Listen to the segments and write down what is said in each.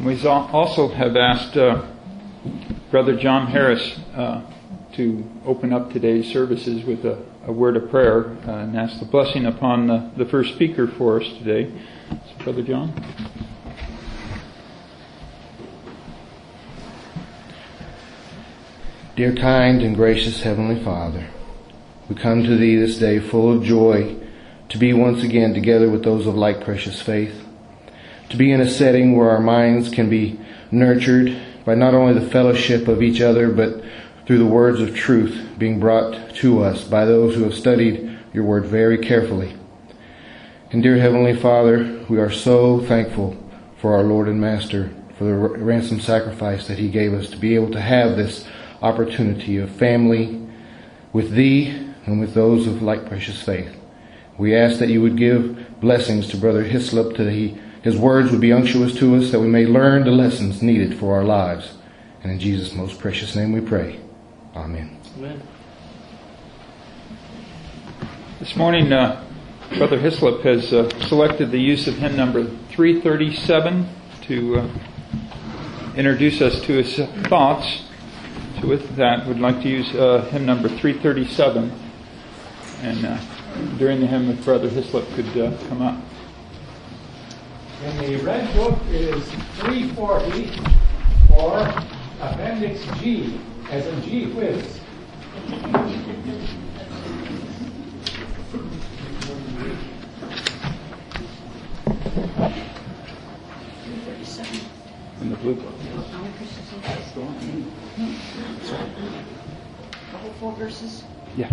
We also have asked Brother John Harris to open up today's services with a word of prayer and ask the blessing upon the first speaker for us today. So, Brother John. Dear kind and gracious Heavenly Father, we come to Thee this day full of joy to be once again together with those of like precious faith, to be in a setting where our minds can be nurtured by not only the fellowship of each other, but through the words of truth being brought to us by those who have studied Your Word very carefully. And dear Heavenly Father, we are so thankful for our Lord and Master, for the ransom sacrifice that He gave us to be able to have this opportunity of family with Thee and with those of like precious faith. We ask that You would give blessings to Brother Hislop, that his words would be unctuous to us, that we may learn the lessons needed for our lives. And in Jesus' most precious name we pray. Amen. Amen. This morning, Brother Hislop has selected the use of hymn number 337 to introduce us to his thoughts. So with that, we'd like to use hymn number 337. And during the hymn, if Brother Hislop could come up. In the Red Book is 340 or Appendix G, as in G whiz. In the blue book. The whole 4 verses? Yeah.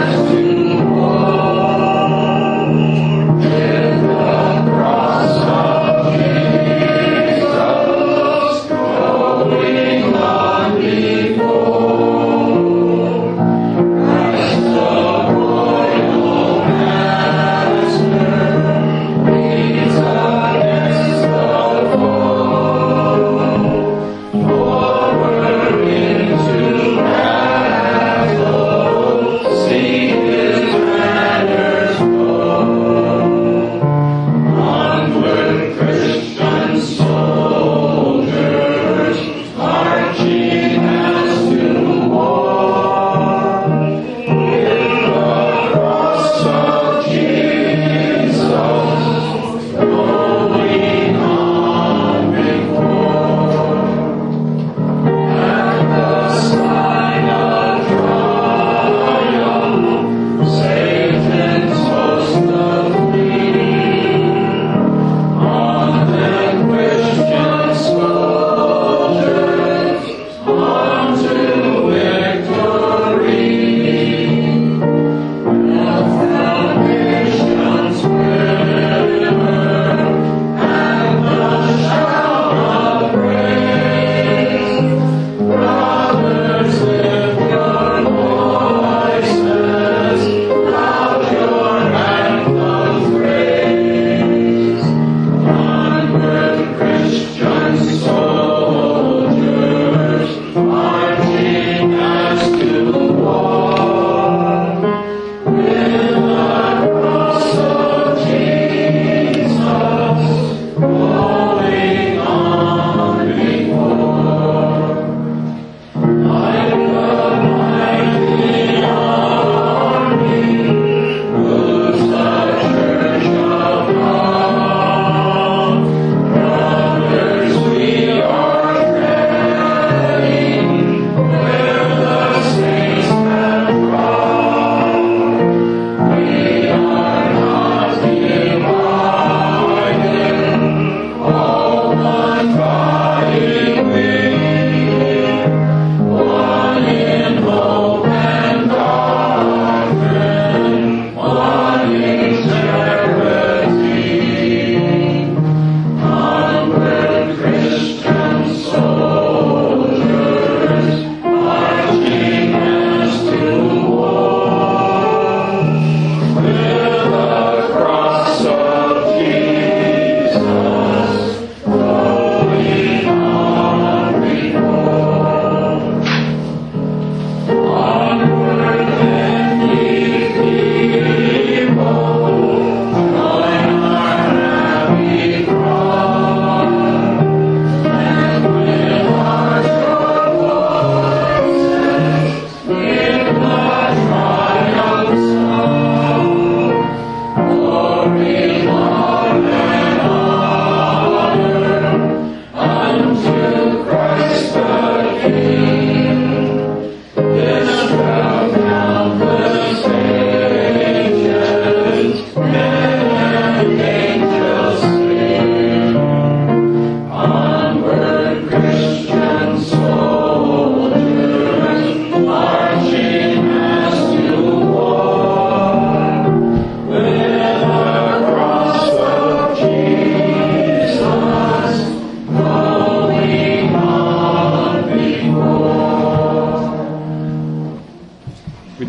Cross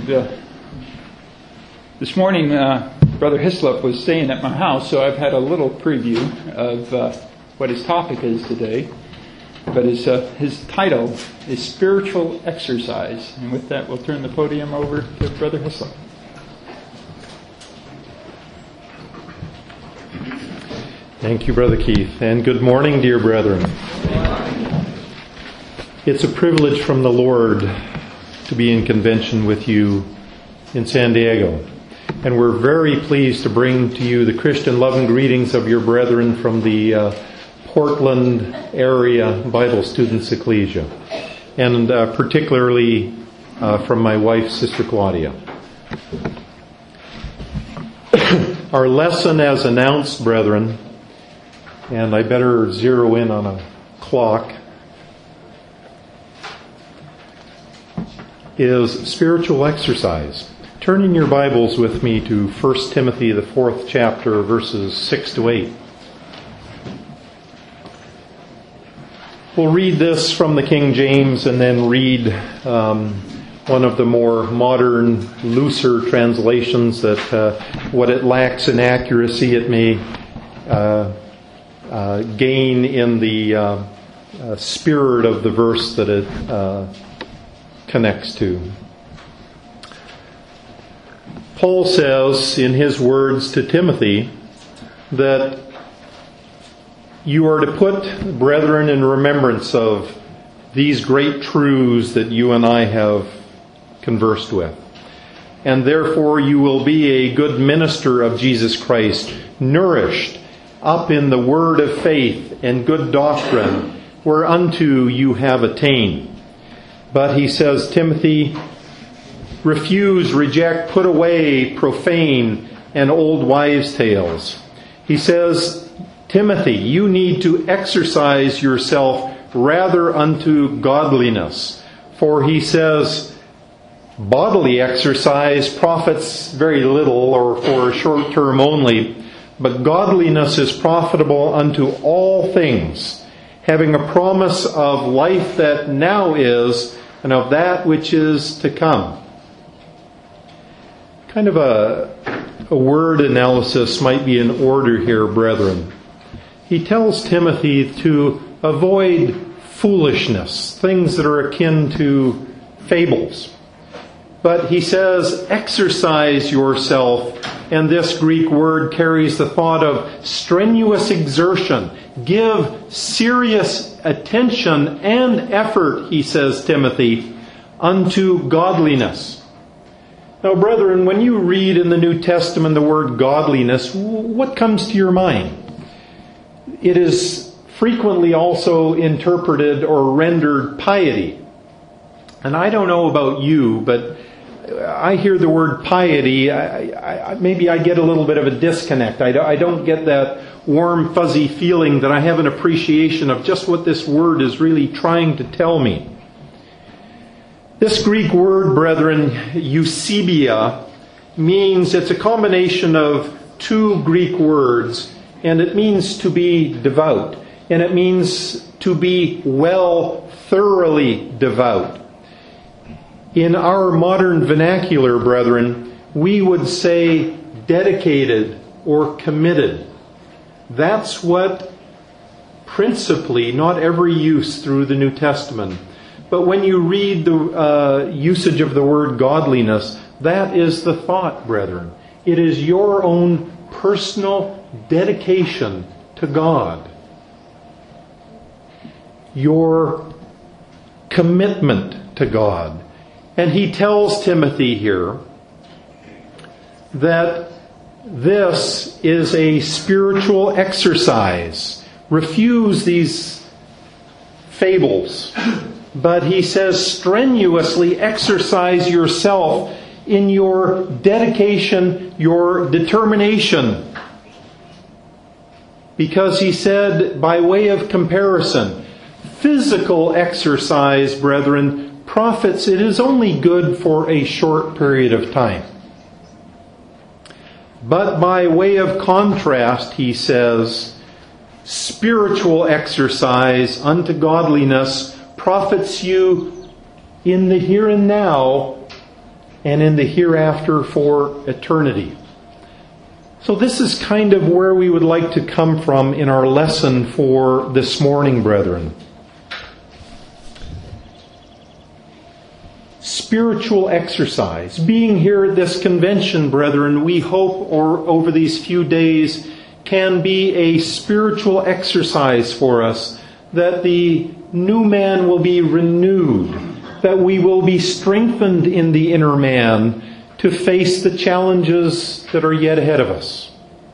this morning, Brother Hislop was staying at my house, so I've had a little preview of what his topic is today. But his title is Spiritual Exercise. And with that, we'll turn the podium over to Brother Hislop. Thank you, Brother Keith, and good morning, dear brethren. It's a privilege from the Lord to be in convention with you in San Diego, and we're very pleased to bring to you the Christian love and greetings of your brethren from the Portland area Bible Students Ecclesia, and particularly from my wife, Sister Claudia. Our lesson, as announced, brethren, and I better zero in on a clock, is spiritual exercise. Turn in your Bibles with me to 1 Timothy, the 4th chapter, verses 6 to 8. We'll read this from the King James and then read one of the more modern, looser translations that what it lacks in accuracy it may gain in the spirit of the verse that it connects to. Paul says in his words to Timothy that you are to put, brethren, in remembrance of these great truths that you and I have conversed with. And therefore you will be a good minister of Jesus Christ, nourished up in the word of faith and good doctrine, whereunto you have attained. But he says, Timothy, refuse, reject, put away profane and old wives' tales. He says, Timothy, you need to exercise yourself rather unto godliness. For he says, bodily exercise profits very little or for a short term only, but godliness is profitable unto all things, having a promise of life that now is and of that which is to come. Kind of a word analysis might be in order here, brethren. He tells Timothy to avoid foolishness, things that are akin to fables. But he says, exercise yourself, and this Greek word carries the thought of strenuous exertion. Give serious attention and effort, he says, Timothy, unto godliness. Now, brethren, when you read in the New Testament the word godliness, what comes to your mind? It is frequently also interpreted or rendered piety. And I don't know about you, but I hear the word piety, maybe I get a little bit of a disconnect. I don't get that warm, fuzzy feeling that I have an appreciation of just what this word is really trying to tell me. This Greek word, brethren, eusebia, means it's a combination of two Greek words, and it means to be devout, and it means to be thoroughly devout. In our modern vernacular, brethren, we would say dedicated or committed. That's what principally, not every use through the New Testament, but when you read the usage of the word godliness, that is the thought, brethren. It is your own personal dedication to God. Your commitment to God. And he tells Timothy here that this is a spiritual exercise. Refuse these fables. But he says strenuously exercise yourself in your dedication, your determination. Because he said, by way of comparison, physical exercise, brethren, profits, it is only good for a short period of time. But by way of contrast, he says, spiritual exercise unto godliness profits you in the here and now and in the hereafter for eternity. So this is kind of where we would like to come from in our lesson for this morning, brethren. Spiritual exercise. Being here at this convention, brethren, we hope over these few days can be a spiritual exercise for us, that the new man will be renewed, that we will be strengthened in the inner man to face the challenges that are yet ahead of us.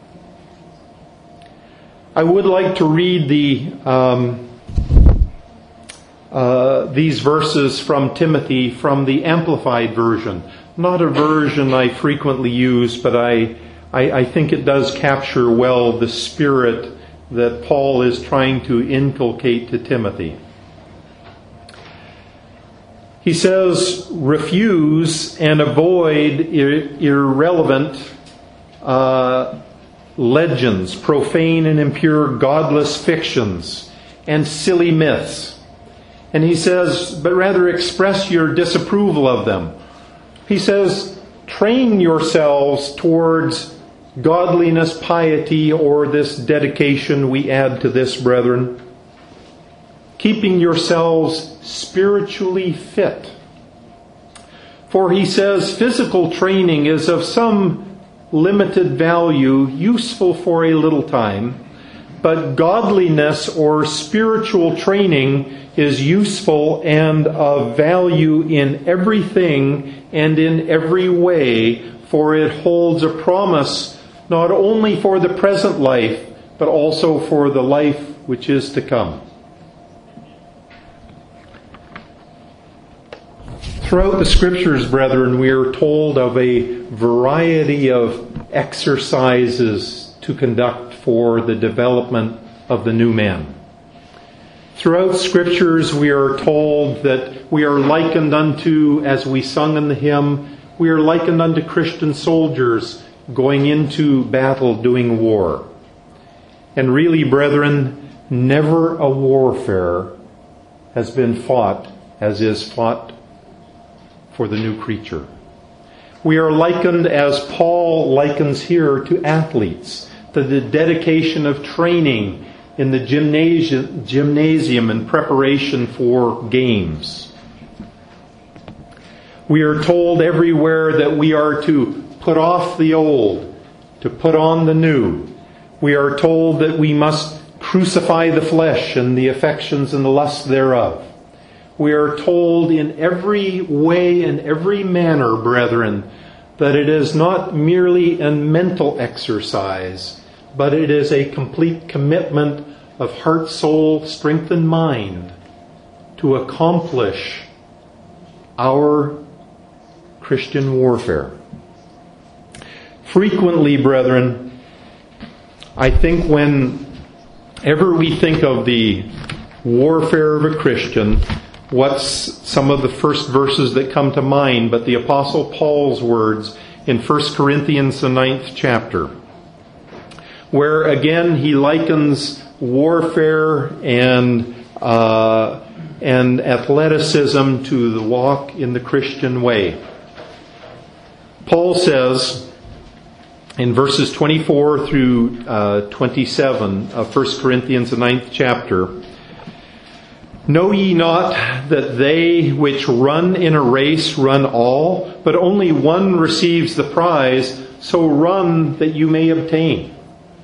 I would like to read these verses from Timothy from the Amplified Version. Not a version I frequently use, but I think it does capture well the spirit that Paul is trying to inculcate to Timothy. He says, refuse and avoid irrelevant legends, profane and impure godless fictions, and silly myths. And he says, but rather express your disapproval of them. He says, train yourselves towards godliness, piety, or this dedication we add to this, brethren. Keeping yourselves spiritually fit. For he says physical training is of some limited value, useful for a little time, but godliness or spiritual training is useful and of value in everything and in every way, for it holds a promise not only for the present life, but also for the life which is to come. Throughout the Scriptures, brethren, we are told of a variety of exercises to conduct for the development of the new man. Throughout Scriptures, we are told that we are likened unto, as we sung in the hymn, we are likened unto Christian soldiers going into battle, doing war. And really, brethren, never a warfare has been fought as is fought for the new creature. We are likened, as Paul likens here, to athletes, to the dedication of training in the gymnasium in preparation for games. We are told everywhere that we are to put off the old, to put on the new. We are told that we must crucify the flesh and the affections and the lusts thereof. We are told in every way and every manner, brethren, that it is not merely a mental exercise, but it is a complete commitment of heart, soul, strength, and mind to accomplish our Christian warfare. Frequently, brethren, I think whenever we think of the warfare of a Christian, what's some of the first verses that come to mind but the Apostle Paul's words in 1 Corinthians, the 9th chapter, where again he likens warfare and athleticism to the walk in the Christian way. Paul says in verses 24 through 27 of 1 Corinthians, the 9th chapter, know ye not that they which run in a race run all, but only one receives the prize? So run that you may obtain.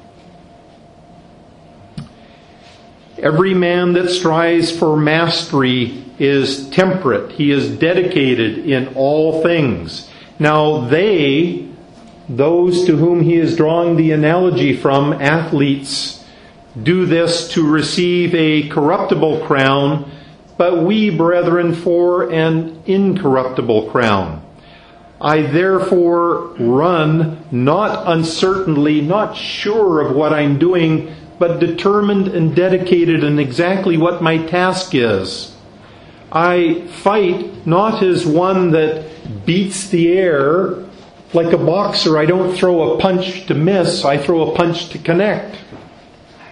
Every man that strives for mastery is temperate. He is dedicated in all things. Now those to whom he is drawing the analogy from, athletes, do this to receive a corruptible crown, but we, brethren, for an incorruptible crown. I therefore run, not uncertainly, not sure of what I'm doing, but determined and dedicated in exactly what my task is. I fight not as one that beats the air. Like a boxer, I don't throw a punch to miss, I throw a punch to connect.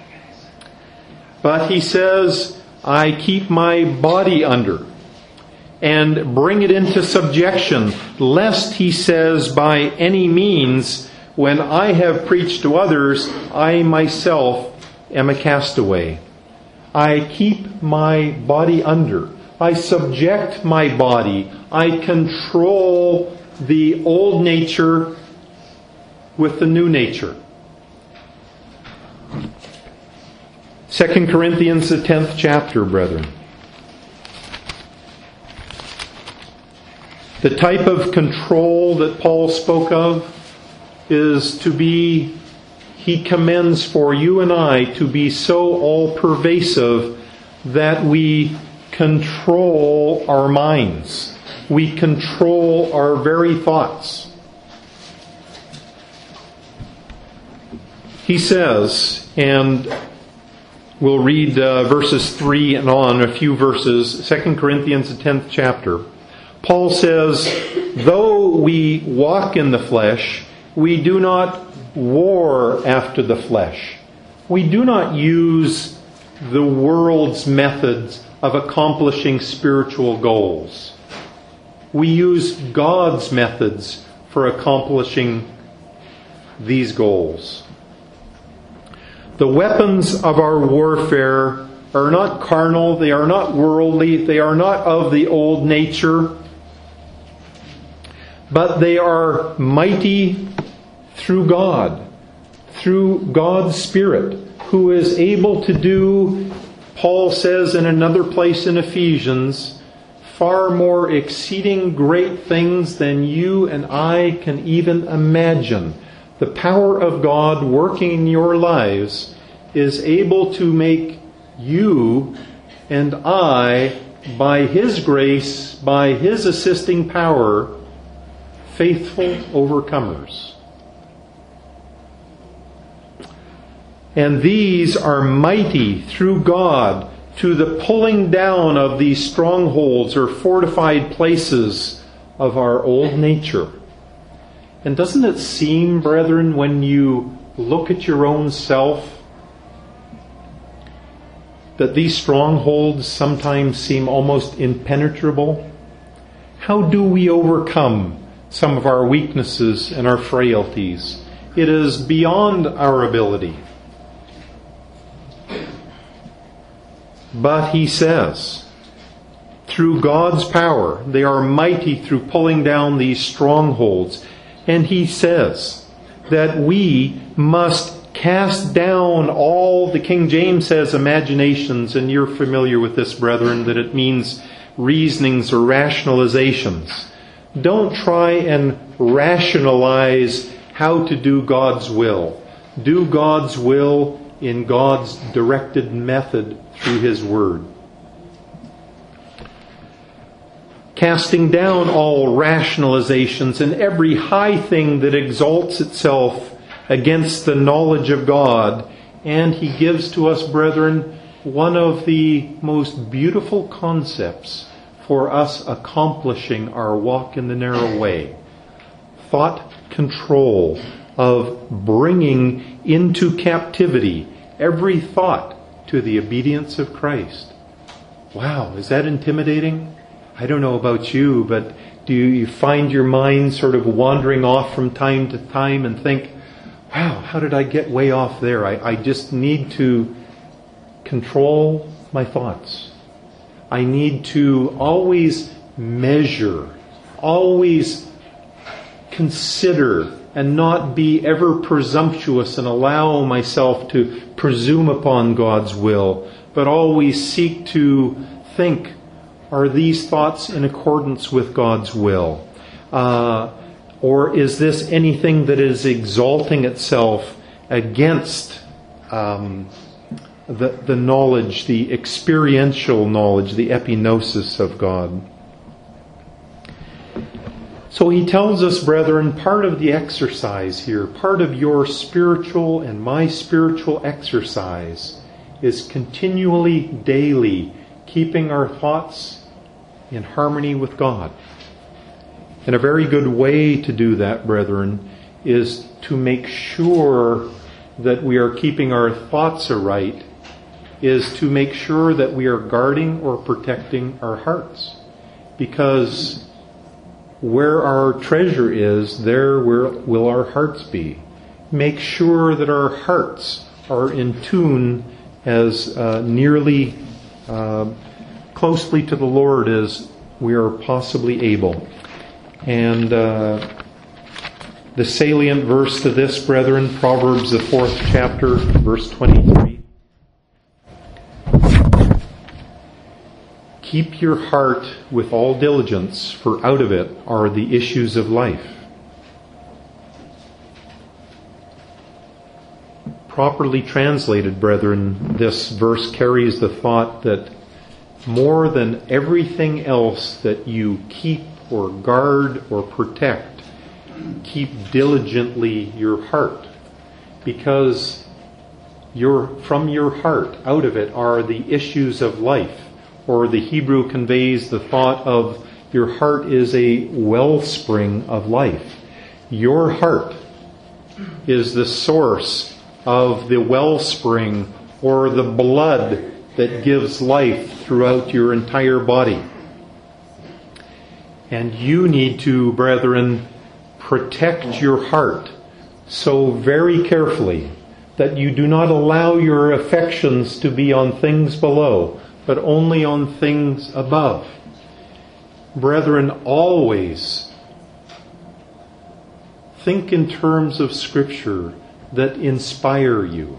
But he says, I keep my body under. and bring it into subjection, lest he says, by any means, when I have preached to others, I myself am a castaway. I keep my body under. I subject my body. I control the old nature with the new nature. 2 Corinthians, the 10th chapter, brethren. The type of control that Paul spoke of is to be, he commends for you and I to be so all-pervasive that we control our minds. We control our very thoughts. He says, and we'll read verses 3 and on, a few verses, 2 Corinthians, the 10th chapter. Paul says, though we walk in the flesh, we do not war after the flesh. We do not use the world's methods of accomplishing spiritual goals. We use God's methods for accomplishing these goals. The weapons of our warfare are not carnal, they are not worldly, they are not of the old nature, but they are mighty through God, through God's Spirit, who is able to do, Paul says in another place in Ephesians, far more exceeding great things than you and I can even imagine. The power of God working in your lives is able to make you and I, by His grace, by His assisting power, faithful overcomers. And these are mighty through God to the pulling down of these strongholds or fortified places of our old nature. And doesn't it seem, brethren, when you look at your own self, that these strongholds sometimes seem almost impenetrable? How do we overcome some of our weaknesses and our frailties? It is beyond our ability. But he says, through God's power, they are mighty through pulling down these strongholds. And he says that we must cast down all, the King James says, imaginations, and you're familiar with this, brethren, that it means reasonings or rationalizations. Don't try and rationalize how to do God's will. Do God's will in God's directed method through His Word. Casting down all rationalizations and every high thing that exalts itself against the knowledge of God. And he gives to us, brethren, one of the most beautiful concepts for us accomplishing our walk in the narrow way. Thought control, of bringing into captivity every thought to the obedience of Christ. Wow, is that intimidating? I don't know about you, but do you find your mind sort of wandering off from time to time and think, wow, how did I get way off there? I just need to control my thoughts. I need to always measure, always consider, and not be ever presumptuous and allow myself to presume upon God's will, but always seek to think, are these thoughts in accordance with God's will? Or is this anything that is exalting itself against the knowledge, the experiential knowledge, the epignosis of God? So he tells us, brethren, part of the exercise here, part of your spiritual and my spiritual exercise is continually, daily, keeping our thoughts in harmony with God. And a very good way to do that, brethren, is to make sure that we are keeping our thoughts aright, is to make sure that we are guarding or protecting our hearts. because where our treasure is, there will our hearts be. Make sure that our hearts are in tune as nearly closely to the Lord as we are possibly able. And the salient verse to this, brethren, Proverbs the 4th chapter, verse 23. Keep your heart with all diligence, for out of it are the issues of life. Properly translated, brethren, this verse carries the thought that more than everything else that you keep or guard or protect, keep diligently your heart, because from your heart, out of it are the issues of life. Or the Hebrew conveys the thought of your heart is a wellspring of life. Your heart is the source of the wellspring or the blood that gives life throughout your entire body. And you need to, brethren, protect your heart so very carefully that you do not allow your affections to be on things below, but only on things above. Brethren, always think in terms of Scripture that inspire you.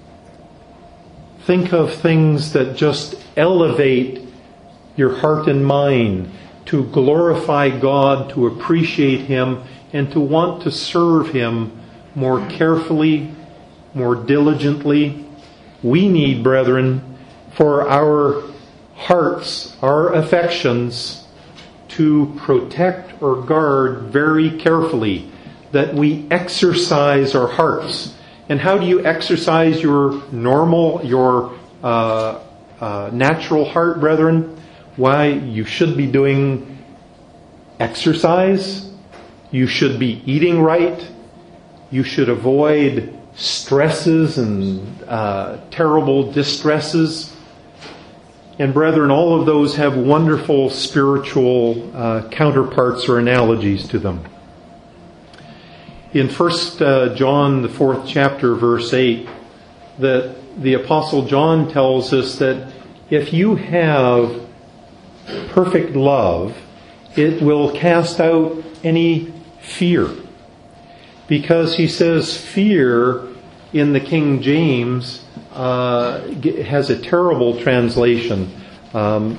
Think of things that just elevate your heart and mind to glorify God, to appreciate Him, and to want to serve Him more carefully, more diligently. We need, brethren, for our hearts, our affections, to protect or guard very carefully, that we exercise our hearts. And how do you exercise your natural heart, brethren? Why, you should be doing exercise. You should be eating right. You should avoid stresses and terrible distresses. And brethren, all of those have wonderful spiritual counterparts or analogies to them. In 1 John, the 4th chapter, verse 8, that the Apostle John tells us that if you have perfect love, it will cast out any fear. Because he says fear in the King James has a terrible translation. Let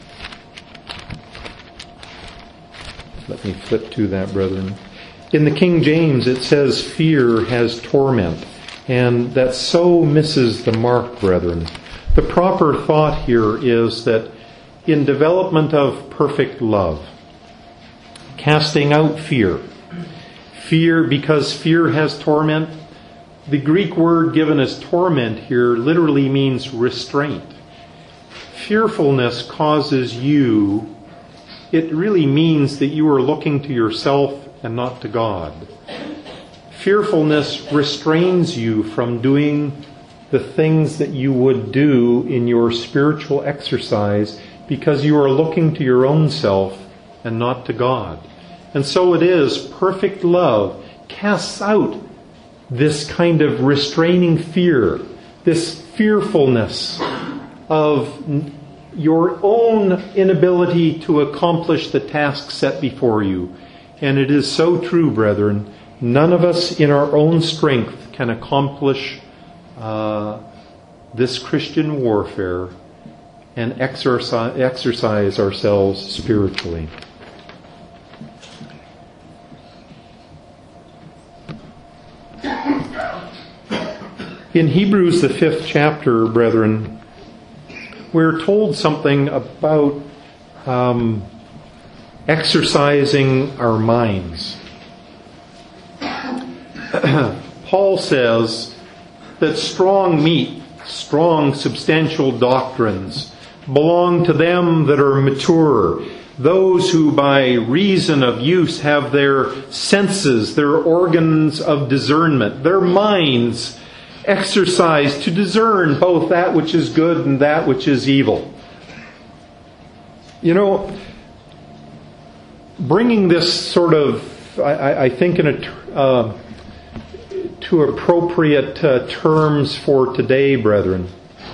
me flip to that, brethren. In the King James, it says fear has torment, and that so misses the mark, brethren. The proper thought here is that in development of perfect love, casting out fear, because fear has torment. The Greek word given as torment here literally means restraint. Fearfulness causes you, it really means that you are looking to yourself and not to God. Fearfulness restrains you from doing the things that you would do in your spiritual exercise because you are looking to your own self and not to God. And so it is, perfect love casts out this kind of restraining fear, this fearfulness of your own inability to accomplish the task set before you. And it is so true, brethren, none of us in our own strength can accomplish this Christian warfare and exercise ourselves spiritually. In Hebrews, the 5th chapter, brethren, we're told something about exercising our minds. Paul says that strong meat, strong substantial doctrines belong to them that are mature, those who by reason of use have their senses, their organs of discernment, their minds exercised to discern both that which is good and that which is evil. You know, bringing this sort of, I think, to appropriate terms for today, brethren.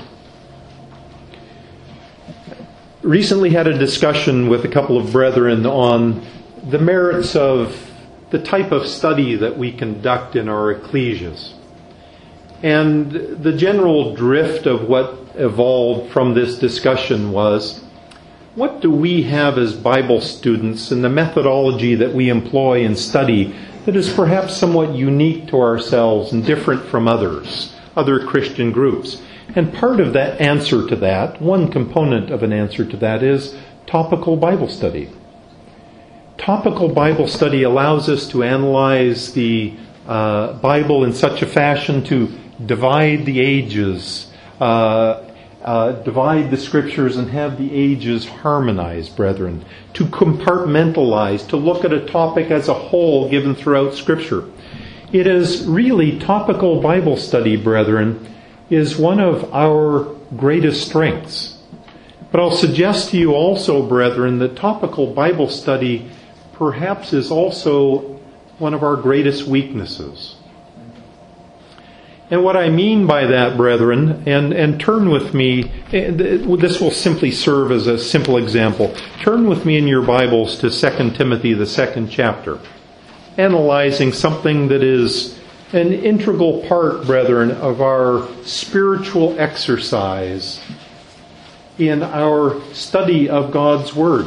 Recently had a discussion with a couple of brethren on the merits of the type of study that we conduct in our ecclesias. And the general drift of what evolved from this discussion was, what do we have as Bible students in the methodology that we employ in study that is perhaps somewhat unique to ourselves and different from other Christian groups? And part of that answer to that, one component of an answer to that, is topical Bible study. Topical Bible study allows us to analyze the Bible in such a fashion to divide the ages, divide the Scriptures and have the ages harmonized, brethren. To compartmentalize, to look at a topic as a whole given throughout Scripture. It is really topical Bible study, brethren, is one of our greatest strengths. But I'll suggest to you also, brethren, that topical Bible study perhaps is also one of our greatest weaknesses. And what I mean by that, brethren, and turn with me, this will simply serve as a simple example. Turn with me in your Bibles to 2 Timothy, the 2nd chapter, analyzing something that is an integral part, brethren, of our spiritual exercise in our study of God's Word.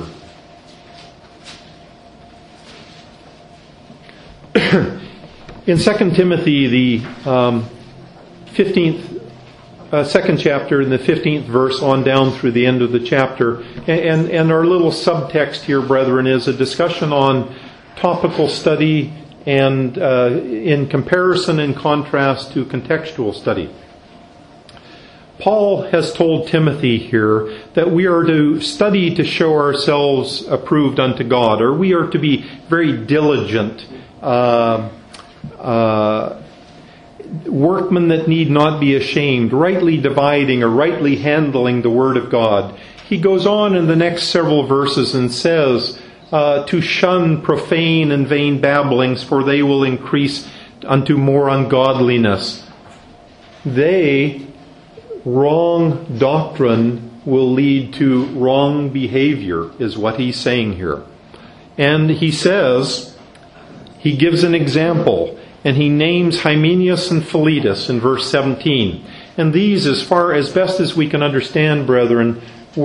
In 2 Timothy, the 2nd chapter, in the 15th verse on down through the end of the chapter, and our little subtext here, brethren, is a discussion on topical study and in comparison and contrast to contextual study. Paul has told Timothy here that we are to study to show ourselves approved unto God, or we are to be very diligent workmen that need not be ashamed, rightly dividing or rightly handling the Word of God. He goes on in the next several verses and says to shun profane and vain babblings, for they will increase unto more ungodliness. Wrong doctrine will lead to wrong behavior, is what he's saying here. And he says, he gives an example, and he names Hymenaeus and Philetus in verse 17. And these, as best as we can understand, brethren,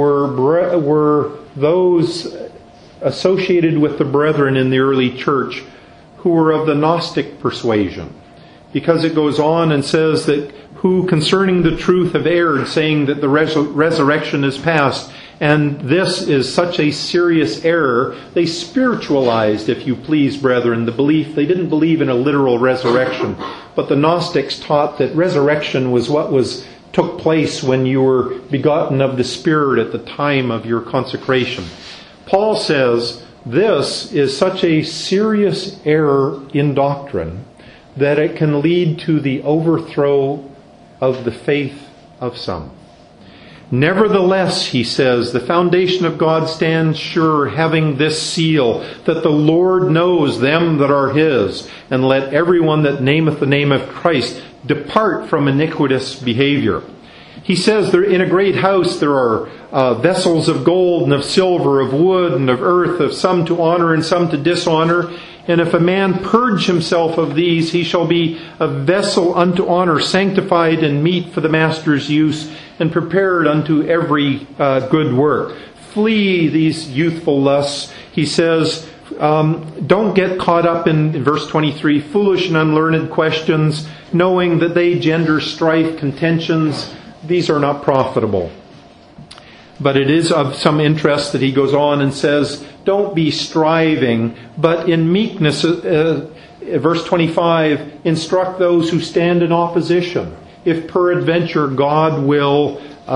were those associated with the brethren in the early church who were of the Gnostic persuasion. Because it goes on and says that who concerning the truth have erred, saying that the resurrection is past. And this is such a serious error. They spiritualized, if you please, brethren, the belief. They didn't believe in a literal resurrection. But the Gnostics taught that resurrection was what took place when you were begotten of the Spirit at the time of your consecration. Paul says this is such a serious error in doctrine that it can lead to the overthrow of the faith of some. Nevertheless, he says, the foundation of God stands sure, having this seal, that the Lord knows them that are His, and let everyone that nameth the name of Christ depart from iniquitous behavior. He says there in a great house there are vessels of gold and of silver, of wood and of earth, of some to honor and some to dishonor. And if a man purge himself of these, he shall be a vessel unto honor, sanctified and meet for the master's use, and prepared unto every good work. Flee these youthful lusts. He says, don't get caught up in verse 23, foolish and unlearned questions, knowing that they gender strife, contentions. These are not profitable. But it is of some interest that he goes on and says, don't be striving, but in meekness, verse 25, instruct those who stand in opposition. If peradventure God will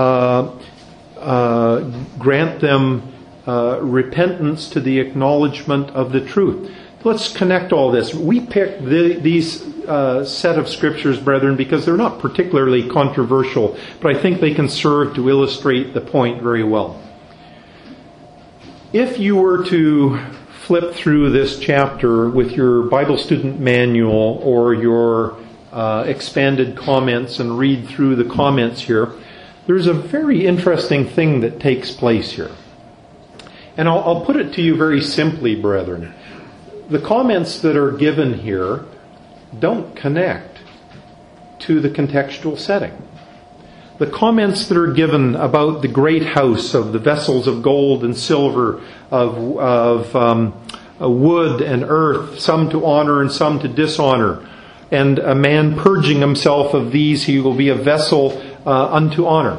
grant them repentance to the acknowledgement of the truth. Let's connect all this. We picked these set of scriptures, brethren, because they're not particularly controversial, but I think they can serve to illustrate the point very well. If you were to flip through this chapter with your Bible student manual or your expanded comments and read through the comments here, there's a very interesting thing that takes place here. And I'll put it to you very simply, brethren. The comments that are given here don't connect to the contextual setting. The comments that are given about the great house, of the vessels of gold and silver, of wood and earth, some to honor and some to dishonor, and a man purging himself of these, he will be a vessel unto honor.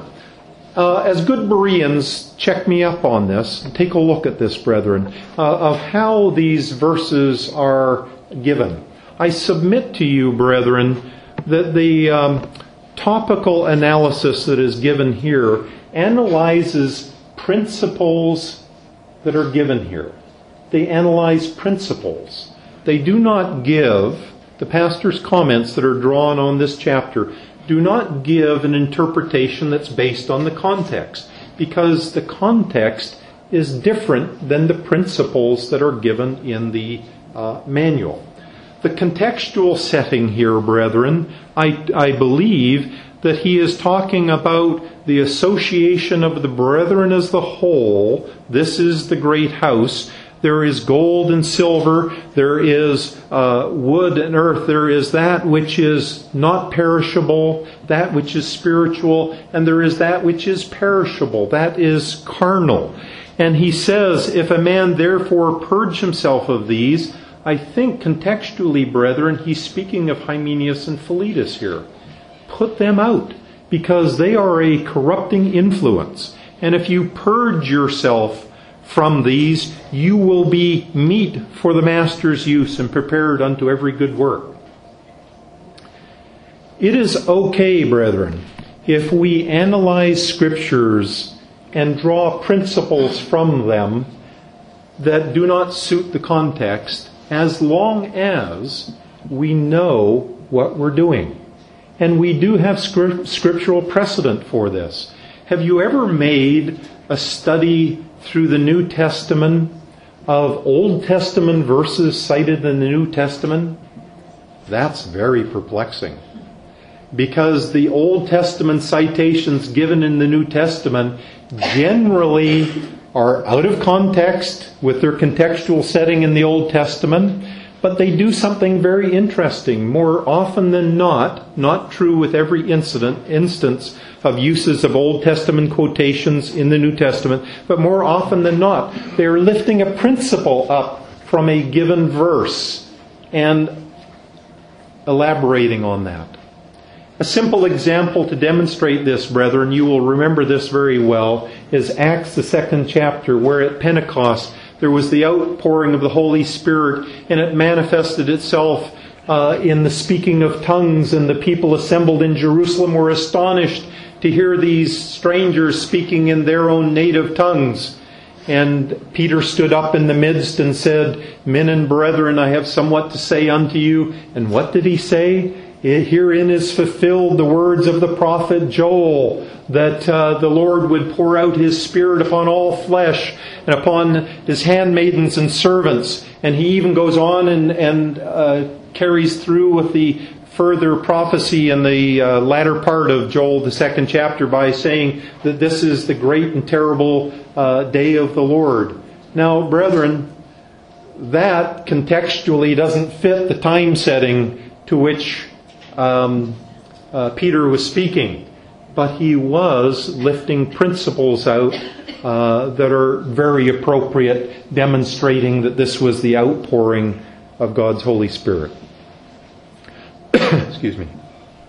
As good Bereans, check me up on this. Take a look at this, brethren, of how these verses are given. I submit to you, brethren, that the topical analysis that is given here analyzes principles that are given here. They analyze principles. They do not give, the pastor's comments that are drawn on this chapter, do not give an interpretation that's based on the context, because the context is different than the principles that are given in the manual. The contextual setting here, brethren, I believe that he is talking about the association of the brethren as the whole. This is the great house. There is gold and silver. There is wood and earth. There is that which is not perishable, that which is spiritual, and there is that which is perishable, that is carnal. And he says, if a man therefore purge himself of these, I think contextually, brethren, he's speaking of Hymenaeus and Philetus here. Put them out, because they are a corrupting influence. And if you purge yourself from these, you will be meet for the master's use and prepared unto every good work. It is okay, brethren, if we analyze scriptures and draw principles from them that do not suit the context, as long as we know what we're doing. And we do have scriptural precedent for this. Have you ever made a study through the New Testament of Old Testament verses cited in the New Testament? That's very perplexing. Because the Old Testament citations given in the New Testament generally are out of context with their contextual setting in the Old Testament, but they do something very interesting. More often than not true with every instance of uses of Old Testament quotations in the New Testament, but more often than not, they are lifting a principle up from a given verse and elaborating on that. A simple example to demonstrate this, brethren, you will remember this very well, is Acts, the 2nd chapter, where at Pentecost there was the outpouring of the Holy Spirit, and it manifested itself in the speaking of tongues, and the people assembled in Jerusalem were astonished to hear these strangers speaking in their own native tongues. And Peter stood up in the midst and said, Men and brethren, I have somewhat to say unto you. And what did he say? Herein is fulfilled the words of the prophet Joel, that the Lord would pour out His Spirit upon all flesh and upon His handmaidens and servants. And he even goes on and carries through with the further prophecy in the latter part of Joel, the 2nd chapter, by saying that this is the great and terrible day of the Lord. Now, brethren, that contextually doesn't fit the time setting to which Peter was speaking, but he was lifting principles out that are very appropriate, demonstrating that this was the outpouring of God's Holy Spirit. Excuse me.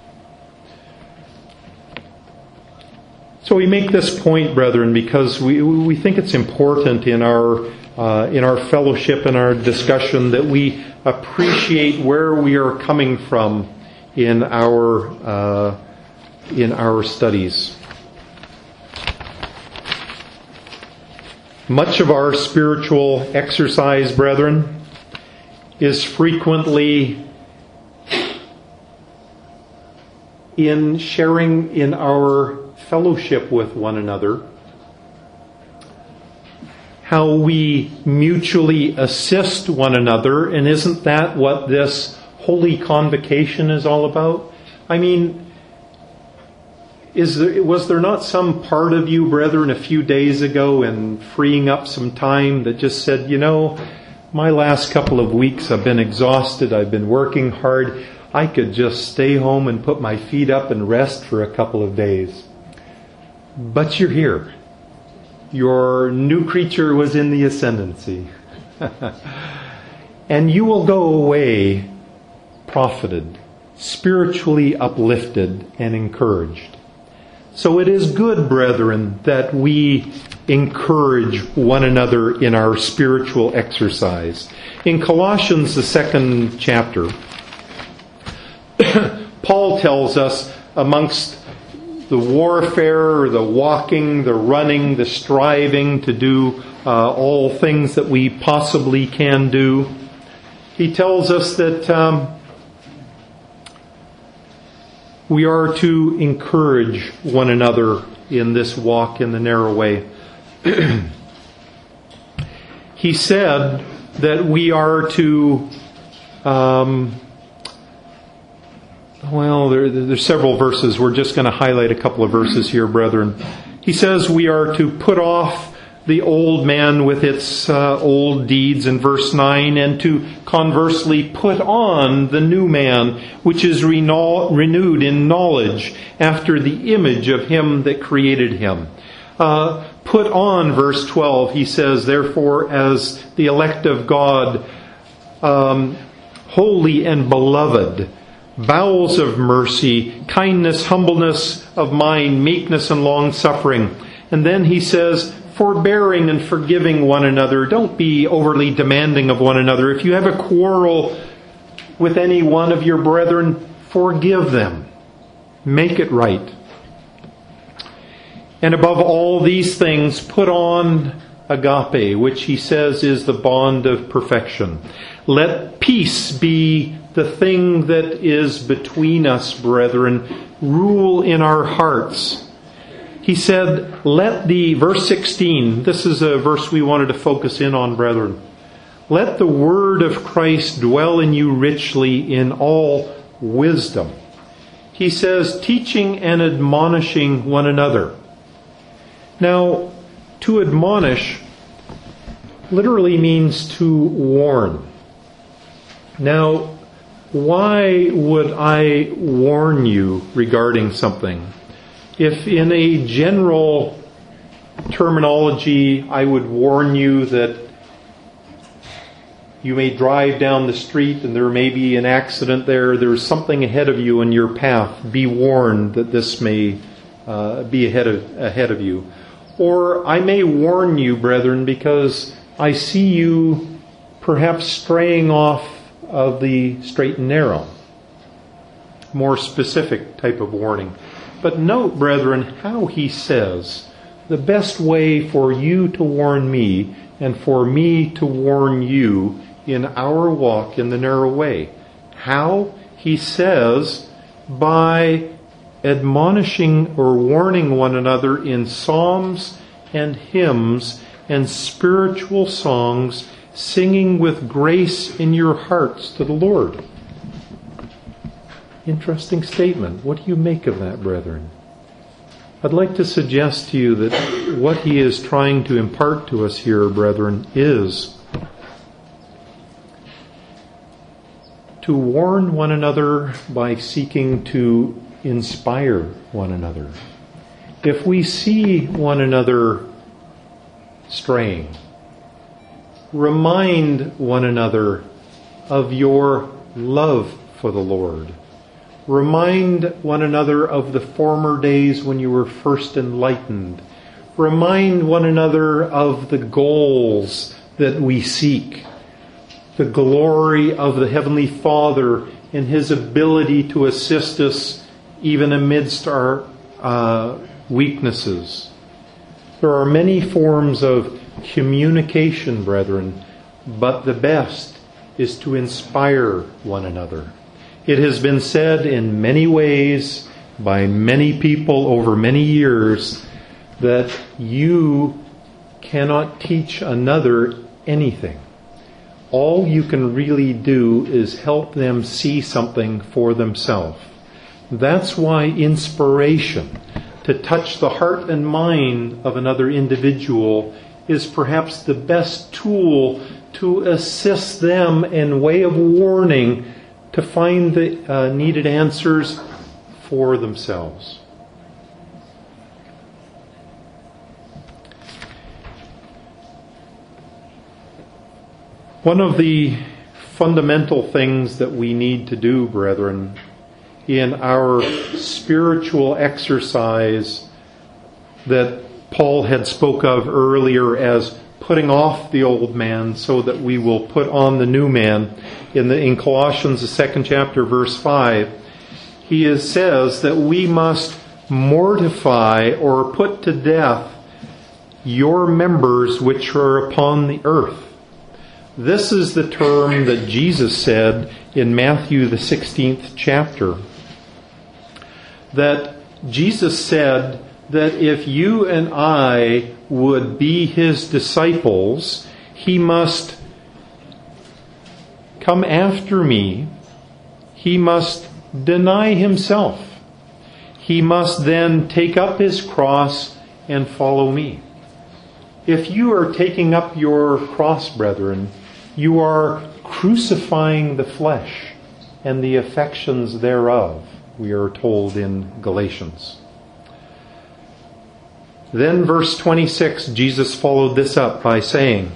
So we make this point, brethren, because we think it's important in our fellowship and our discussion that we appreciate where we are coming from in our studies. Much of our spiritual exercise, brethren, is frequently in sharing in our fellowship with one another, how we mutually assist one another, and isn't that what this Holy Convocation is all about? I mean, was there not some part of you, brethren, a few days ago in freeing up some time that just said, my last couple of weeks I've been exhausted, I've been working hard, I could just stay home and put my feet up and rest for a couple of days. But you're here. Your new creature was in the ascendancy. And you will go away profited, spiritually uplifted and encouraged. So it is good, brethren, that we encourage one another in our spiritual exercise. In Colossians, the 2nd chapter, Paul tells us amongst the warfare, the walking, the running, the striving to do all things that we possibly can do, he tells us that we are to encourage one another in this walk in the narrow way. He said that we are to, there's several verses. We're just going to highlight a couple of verses here, brethren. He says we are to put off the old man with its old deeds in verse 9, and to conversely put on the new man, which is renewed in knowledge after the image of him that created him. Put on, verse 12, he says, therefore, as the elect of God, holy and beloved, bowels of mercy, kindness, humbleness of mind, meekness and long-suffering. And then he says, forbearing and forgiving one another. Don't be overly demanding of one another. If you have a quarrel with any one of your brethren, forgive them. Make it right. And above all these things, put on agape, which he says is the bond of perfection. Let peace be the thing that is between us, brethren. Rule in our hearts. He said, verse 16, this is a verse we wanted to focus in on, brethren. Let the word of Christ dwell in you richly in all wisdom. He says, teaching and admonishing one another. Now, to admonish literally means to warn. Now, why would I warn you regarding something? If in a general terminology I would warn you that you may drive down the street and there may be an accident there's something ahead of you in your path, be warned that this may be ahead of you. Or I may warn you, brethren, because I see you perhaps straying off of the straight and narrow. More specific type of warning. But note, brethren, how he says, the best way for you to warn me and for me to warn you in our walk in the narrow way. How? He says, by admonishing or warning one another in psalms and hymns and spiritual songs, singing with grace in your hearts to the Lord. Interesting statement. What do you make of that, brethren? I'd like to suggest to you that what he is trying to impart to us here, brethren, is to warn one another by seeking to inspire one another. If we see one another straying, remind one another of your love for the Lord. Remind one another of the former days when you were first enlightened. Remind one another of the goals that we seek. The glory of the Heavenly Father and His ability to assist us even amidst our weaknesses. There are many forms of communication, brethren, but the best is to inspire one another. It has been said in many ways by many people over many years that you cannot teach another anything. All you can really do is help them see something for themselves. That's why inspiration, to touch the heart and mind of another individual, is perhaps the best tool to assist them in way of warning to find the needed answers for themselves. One of the fundamental things that we need to do, brethren, in our spiritual exercise that Paul had spoke of earlier as putting off the old man so that we will put on the new man, in Colossians, the 2nd chapter, verse 5, he says that we must mortify or put to death your members which are upon the earth. This is the term that Jesus said in Matthew, the 16th chapter. That Jesus said that if you and I would be His disciples, He must come after me. He must deny Himself. He must then take up His cross and follow me. If you are taking up your cross, brethren, you are crucifying the flesh and the affections thereof, we are told in Galatians. Then verse 26, Jesus followed this up by saying,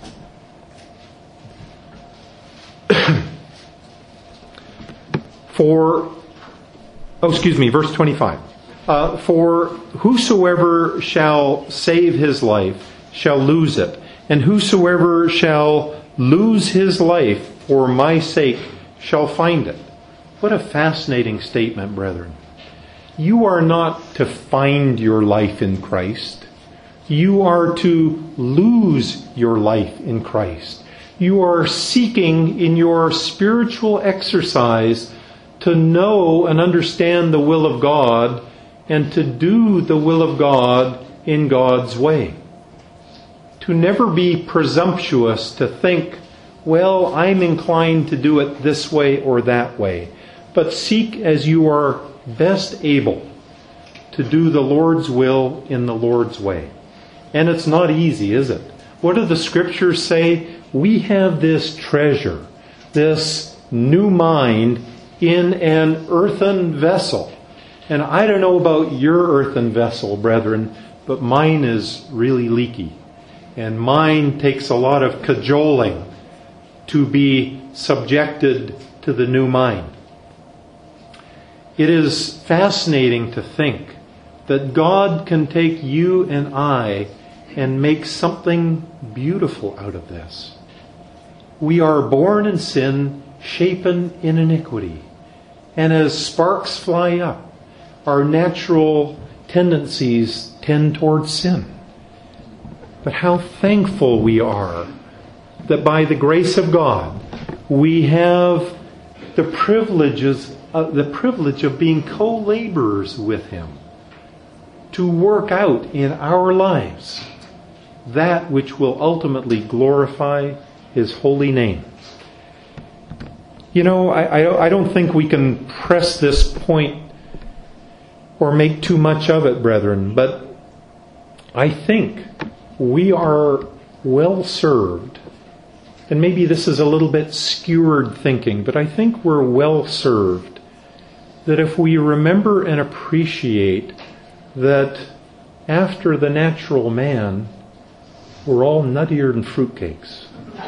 verse 25. For whosoever shall save his life shall lose it, and whosoever shall lose his life for my sake shall find it. What a fascinating statement, brethren. You are not to find your life in Christ. You are to lose your life in Christ. You are seeking in your spiritual exercise to know and understand the will of God and to do the will of God in God's way. To never be presumptuous to think, well, I'm inclined to do it this way or that way. But seek as you are best able to do the Lord's will in the Lord's way. And it's not easy, is it? What do the Scriptures say? We have this treasure, this new mind in an earthen vessel. And I don't know about your earthen vessel, brethren, but mine is really leaky. And mine takes a lot of cajoling to be subjected to the new mind. It is fascinating to think that God can take you and I and make something beautiful out of this. We are born in sin, shapen in iniquity. And as sparks fly up, our natural tendencies tend towards sin. But how thankful we are that by the grace of God, we have the privilege of being co-laborers with Him to work out in our lives that which will ultimately glorify His holy name. You know, I don't think we can press this point or make too much of it, brethren, but I think we are well served, and maybe this is a little bit skewered thinking, but I think we're well served that if we remember and appreciate that after the natural man, we're all nuttier than fruitcakes.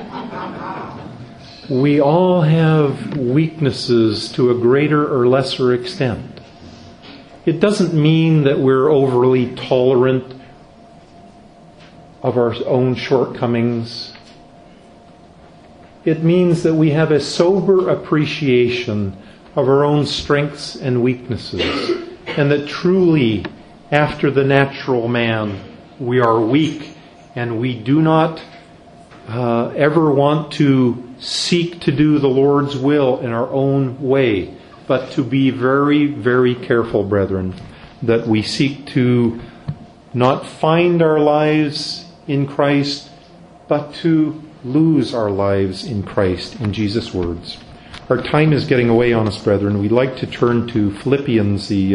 We all have weaknesses to a greater or lesser extent. It doesn't mean that we're overly tolerant of our own shortcomings. It means that we have a sober appreciation of our own strengths and weaknesses, and that truly, after the natural man, we are weak, and we do not ever want to seek to do the Lord's will in our own way, but to be very, very careful, brethren, that we seek to not find our lives in Christ, but to lose our lives in Christ, in Jesus' words. Our time is getting away on us, brethren. We'd like to turn to Philippians, the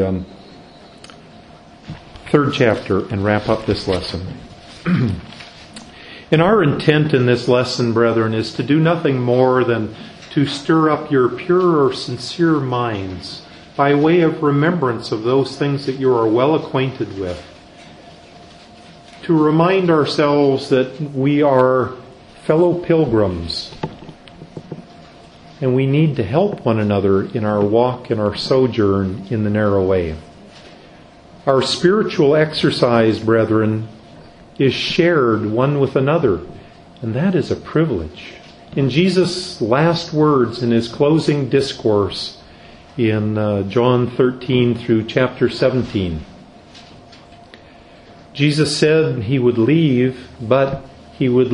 3rd chapter, and wrap up this lesson. And our intent in this lesson, brethren, is to do nothing more than to stir up your pure or sincere minds by way of remembrance of those things that you are well acquainted with. To remind ourselves that we are fellow pilgrims and we need to help one another in our walk and our sojourn in the narrow way. Our spiritual exercise, brethren, is shared one with another, and that is a privilege. In Jesus' last words in his closing discourse in John 13 through chapter 17, Jesus said he would leave, but he would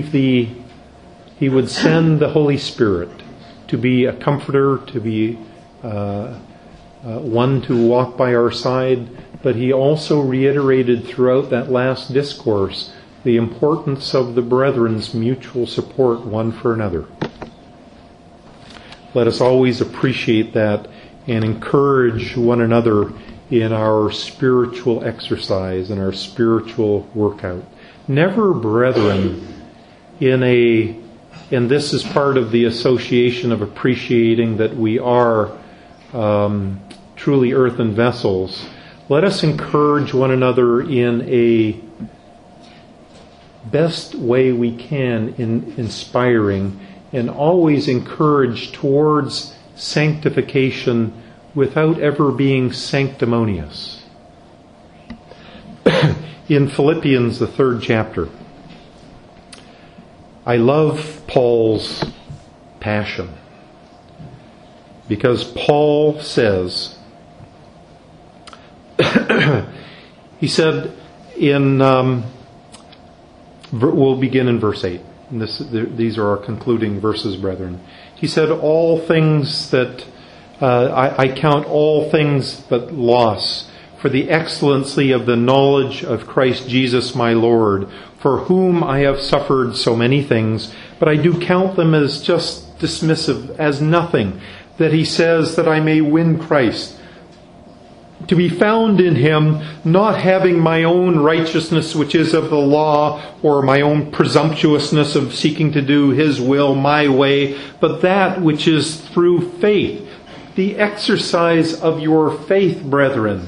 send the Holy Spirit to be a comforter, to be one to walk by our side. But he also reiterated throughout that last discourse the importance of the brethren's mutual support one for another. Let us always appreciate that and encourage one another in our spiritual exercise and our spiritual workout. Never, brethren, and this is part of the association of appreciating that we are truly earthen vessels. Let us encourage one another in a best way we can in inspiring and always encourage towards sanctification without ever being sanctimonious. In Philippians, the 3rd chapter, I love Paul's passion because Paul says, he said in, we'll begin in verse 8. These are our concluding verses, brethren. He said, all things that, I count all things but loss for the excellency of the knowledge of Christ Jesus my Lord, for whom I have suffered so many things, but I do count them as just dismissive, as nothing, that he says that I may win Christ, to be found in him, not having my own righteousness which is of the law, or my own presumptuousness of seeking to do his will my way, but that which is through faith. The exercise of your faith, brethren,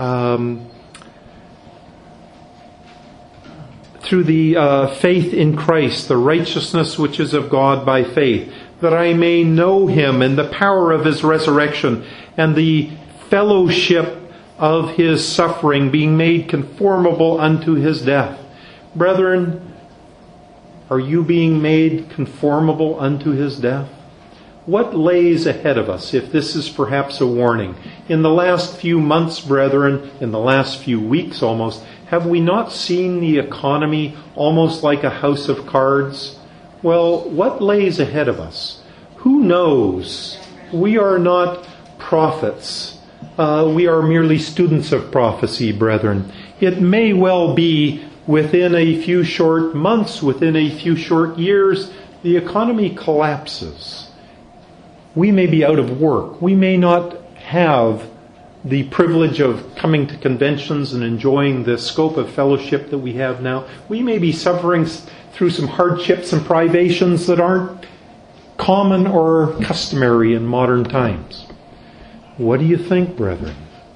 through the faith in Christ, the righteousness which is of God by faith, that I may know him and the power of his resurrection and the fellowship of his suffering, being made conformable unto his death. Brethren, are you being made conformable unto his death? What lays ahead of us, if this is perhaps a warning? In the last few months, brethren, in the last few weeks almost, have we not seen the economy almost like a house of cards? Well, what lays ahead of us? Who knows? We are not prophets. We are merely students of prophecy, brethren. It may well be within a few short months, within a few short years, the economy collapses. We may be out of work. We may not have the privilege of coming to conventions and enjoying the scope of fellowship that we have now. We may be suffering through some hardships and privations that aren't common or customary in modern times. What do you think, brethren?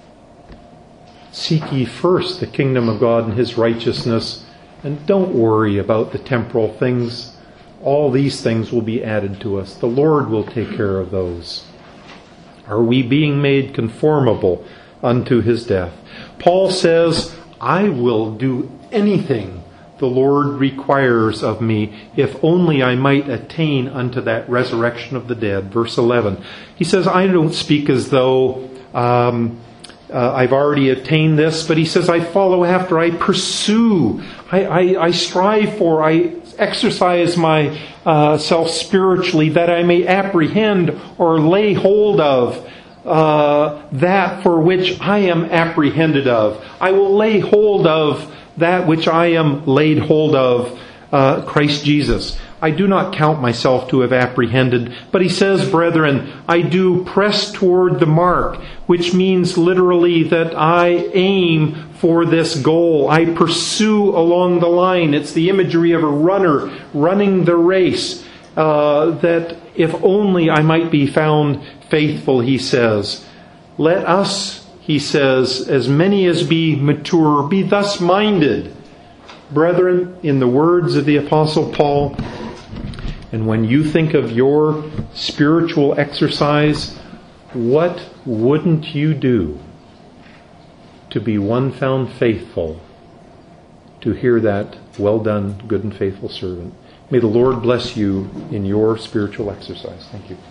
Seek ye first the kingdom of God and his righteousness, and don't worry about the temporal things. All these things will be added to us. The Lord will take care of those. Are we being made conformable unto his death? Paul says, I will do anything the Lord requires of me, if only I might attain unto that resurrection of the dead. Verse 11. He says, I don't speak as though I've already attained this, but he says, I follow after, I pursue, I strive for, I exercise myself spiritually, that I may apprehend or lay hold of that for which I am apprehended of. I will lay hold of that which I am laid hold of, Christ Jesus. I do not count myself to have apprehended, but he says, brethren, I do press toward the mark, which means literally that I aim for this goal. I pursue along the line. It's the imagery of a runner running the race, that if only I might be found faithful, he says. Let us, he says, as many as be mature, be thus minded. Brethren, in the words of the Apostle Paul, and when you think of your spiritual exercise, what wouldn't you do to be one found faithful, to hear that, well done, good and faithful servant? May the Lord bless you in your spiritual exercise. Thank you.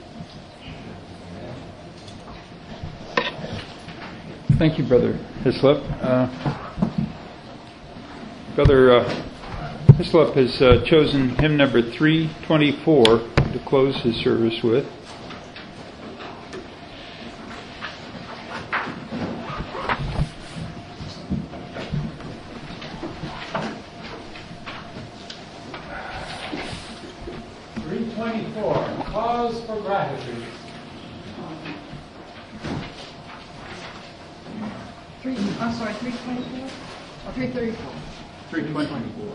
Thank you, Brother Hislop. Brother Hislop has chosen hymn number 324 to close his service with. Cause for gratitude. 324 or 334? 324.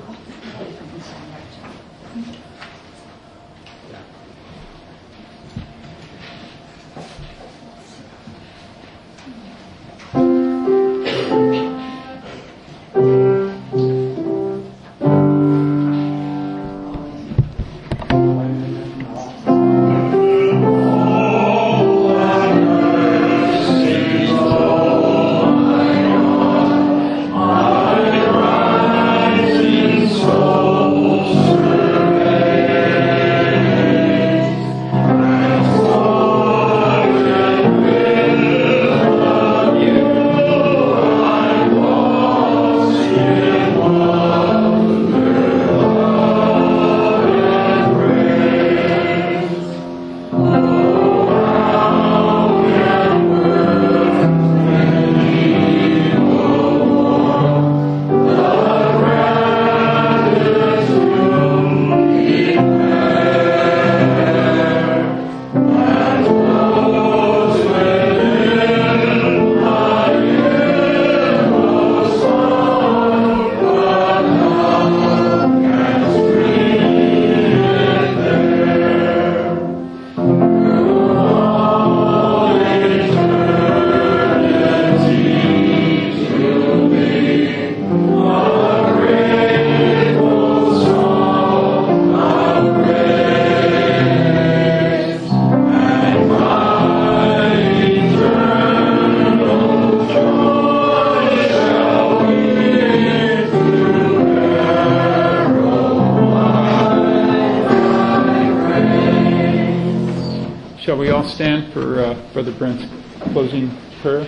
Shall we all stand for Brother Brent's closing prayer?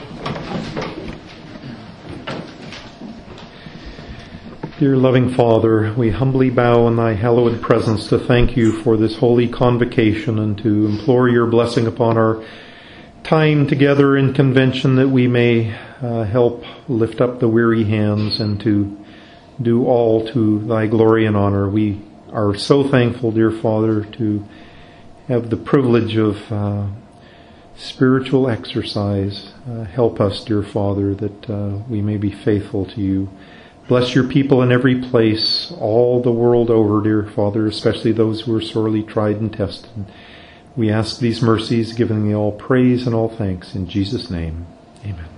Dear loving Father, we humbly bow in thy hallowed presence to thank you for this holy convocation and to implore your blessing upon our time together in convention, that we may help lift up the weary hands and to do all to thy glory and honor. We are so thankful, dear Father, to have the privilege of spiritual exercise. Help us, dear Father, that we may be faithful to you. Bless your people in every place, all the world over, dear Father, especially those who are sorely tried and tested. We ask these mercies, giving thee all praise and all thanks. In Jesus' name, amen.